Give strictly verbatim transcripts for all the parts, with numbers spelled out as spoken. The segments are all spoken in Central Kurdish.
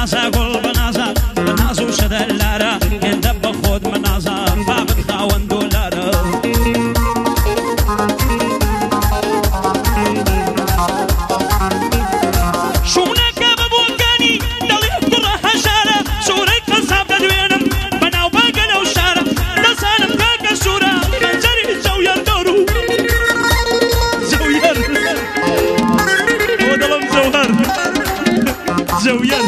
بنازا قل بنازا بنازو شدلارا يندب خود منازا بابت خاون دولارا شونك ببوكاني دلي افتر حشارة سوري قصاب ددوينم بناو باقل وشارة لسانم كاك سورة خنجري زوير دورو زوير ودلم زوهر زوير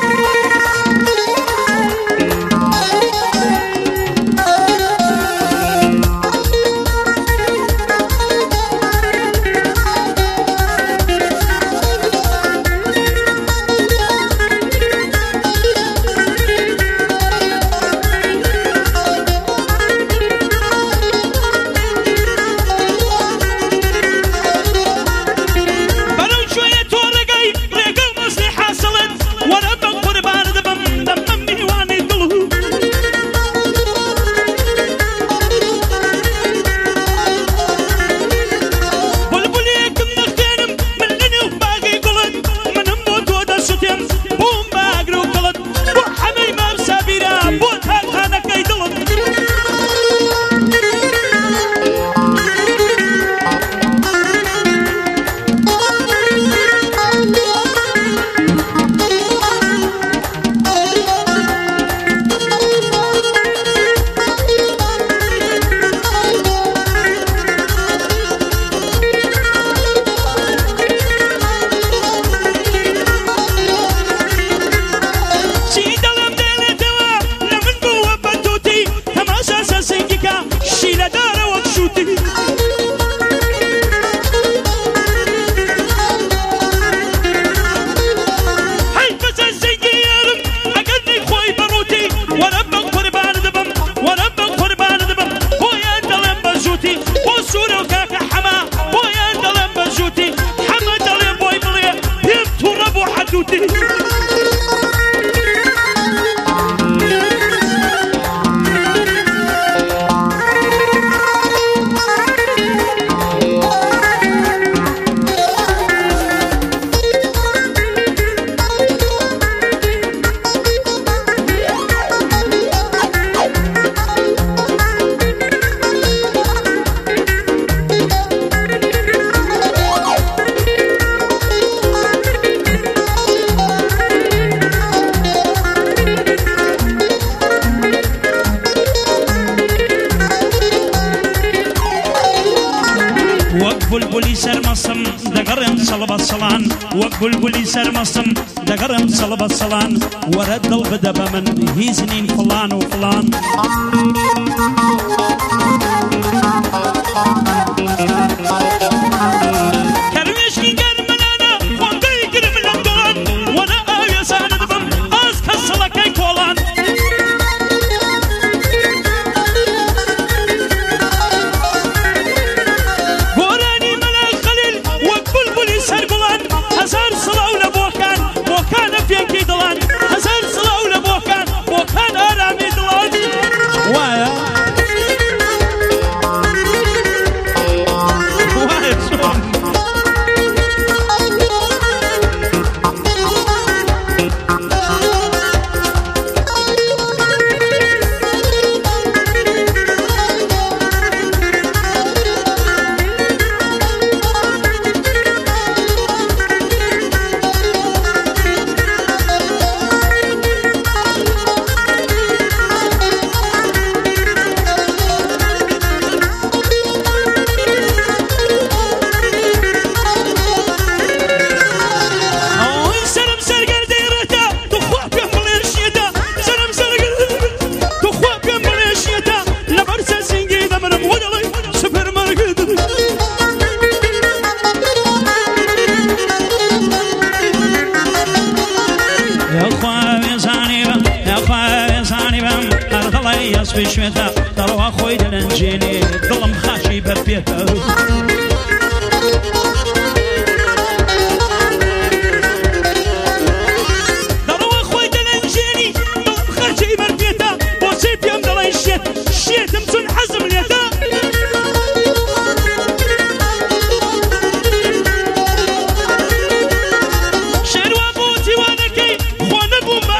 بلبلي سرمصم دقرم صلب الصلان وبلبلي سرمصم دقرم صلب الصلان ورد البدب من هيزنين فلان وفلان كرويشكي كان منانا وانقاي قرم لندولان وانا آوية ساند بم آز كسلكي كولان هزار صلاة لبوكان بوكان فينكي دلان هزار صلاة لبوكان بوكان آرامي دلان وايا وايا شون يصفي شويتا تروى خوي دلنجيني ظلم خاشي ببيتا تروى خوي دلنجيني ظلم خاشي ببيتا وسيب يوم دلي الشيت الشيت متون حزم اليتا شير وابوتي وانا كي خوان ابو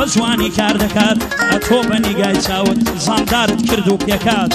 بجوانی کار دەکات ئەتۆ بە نیگای چاوت زامدارت کرد و پێکات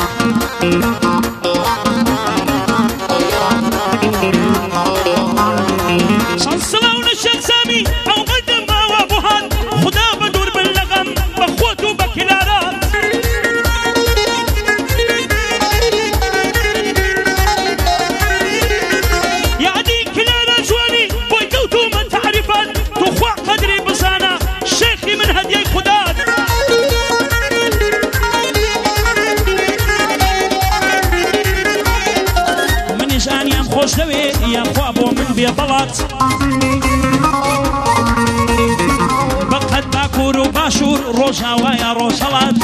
سەڵسڵاو لە شێخ سامی ئەو قەدەم ماوە بۆ هات خدا بە دوور بن لە غەم بە خۆت و بە کلارات یادی کلارە جوانی بۆی کەوتومە تعریفات تو خوا قەدری بزانە شێخی من هەدیەی خودات منیش ئانیان خۆش دەوێ یان خوا بۆ من بێ بەڵات بەقەد باکوور و باشوور ڕۆژاوایە ڕۆژهەڵات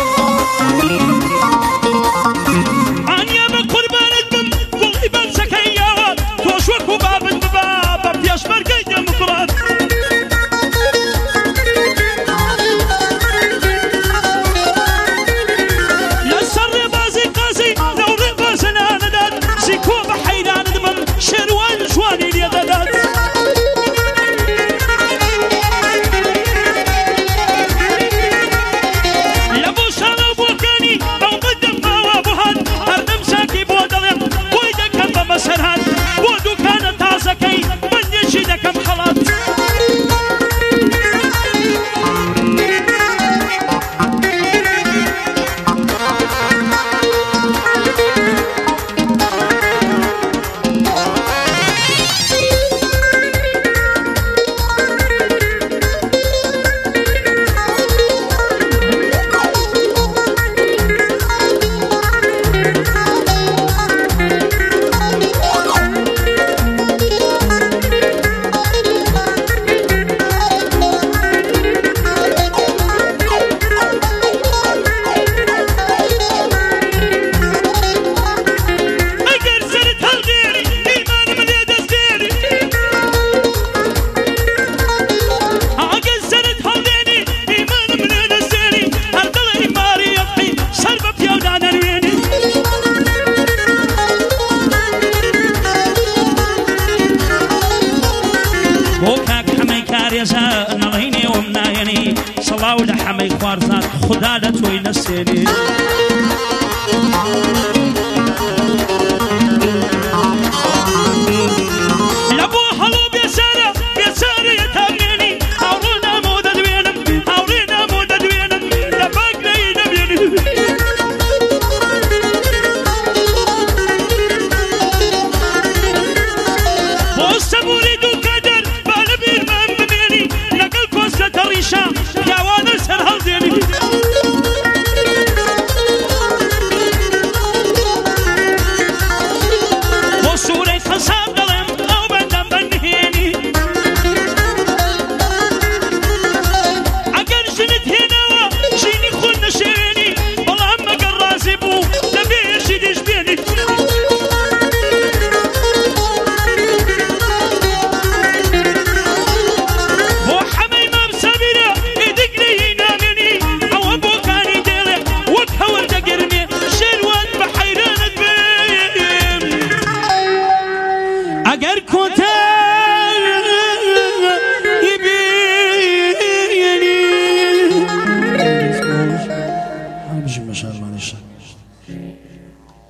ئانیا بە قوربانت بم گوڵی بەرزەکەی یاوە تۆش وەکو بابت ببا بە پێشمەرگەی دەموکڕات لەسەر ڕێبازی قازی لەو ڕێبازە نانەدات زیکۆ بە حەیرانت بم شێروان جوانی لێدەدات لە بۆ شانە بۆکانی ئەو قەدەم ماوە بۆ هات هەردەم ساکی بۆ دەڵێم بۆی دەکەم بە بەسەر هات بۆ دوکانە تازەکەی بەندێکی دەکەم خەڵات سەڵاو لە حەمەی خوارزان خدا لە تۆی نەسێنێ لە بۆ هەڵۆ بێزارە بێزارەیە تامێنی هاوڕێ نامۆ دەدوێنم هاوڕێ نامۆ دەدوێنم لە باک نەی نەبێنی بۆ سەبووری دوو کەدەر با لە بیرمان بمێنی لەگەڵ کۆستە تەڕیشە پیاوانە سەر هەڵدێنی بۆ سوورەی خەساب دەڵێم ئەو بەندەم بەنهێنی ئەگەر ژنت هێناوە ژینی خۆت نەشێوێنی بەڵام مەگەر ڕازی بوو دەبێ هێشی دیژبێنی بۆ حەمەی مام سەبیرە ئیدگرەی نامێنی ئەوە بۆکانی دێڵێ وەک هەوردە گەرمێ شێروان بە حەیرانت بێم ئەگەر کۆتا